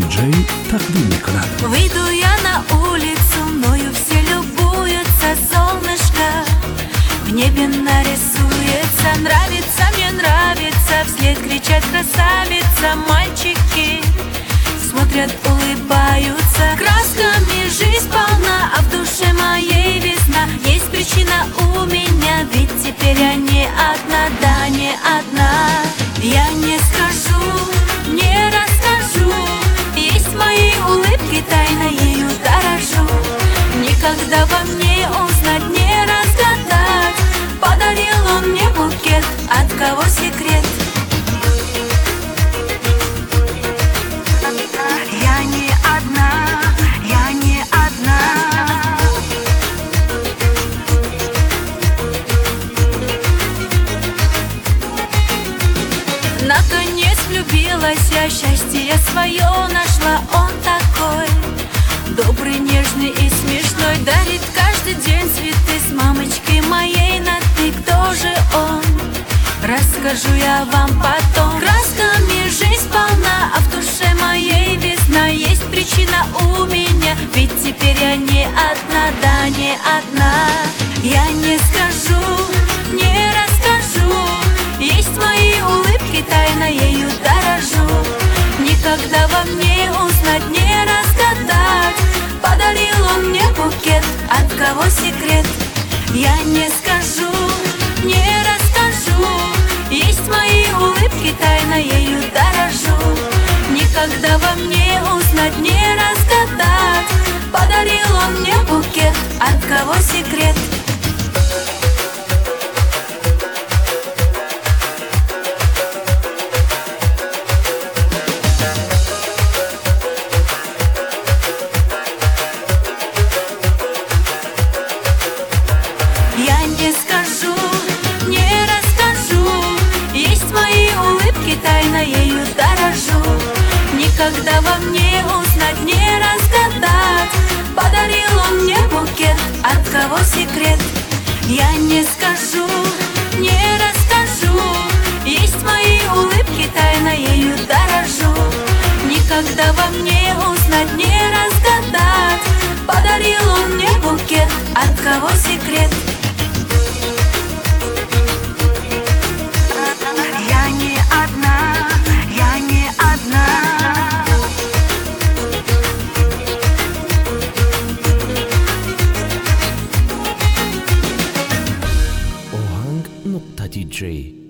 دیجی تقدیم می‌کند. Выйду я на улицу, мною все любуются, солнышко в небе нарисуется. Нравится, мне нравится, вслед кричат красавица. Мальчики смотрят, улыбаются. Красками жизнь полна, а в душе моей весна. Есть причина у меня, ведь теперь я не одна, да, не одна. Я не скажу, не расскажу, есть мои улыбки, тайна ею дорожу. Никогда во мне узнать, не разгадать. Подарил он мне букет, от кого секрет? Я не одна, я не одна. Наконец влюбилась я, счастье свое нашла. Он такой добрый, нежный и смешной, дарит каждый день цветы с мамочкой моей на ты. Кто же он? Расскажу я вам потом. Красками жизнь полна, а в душе моей весна. Есть причина у меня, ведь теперь я не одна, да, не одна. Я не скажу, не расскажу, есть мои улыбки, тайна ею дорожу. Никогда во мне узнать, не разгадать. Подарил он мне букет, от кого секрет? Я не скажу, не расскажу, есть мои улыбки, тайна ею дорожу. Никогда во мне узнать, не разгадать. Подарил он мне букет, от кого секрет? Я не скажу, не расскажу, есть мои улыбки, тайна ею дорожу. Никогда во мне узнать, не разгадать. Подарил он мне букет, от кого секрет? Я не скажу, не расскажу, есть мои улыбки, тайна ею дорожу. Никогда во мне узнать, не разгадать. Подарил он мне букет, от кого секрет? Я не одна, я не одна. ohang.dj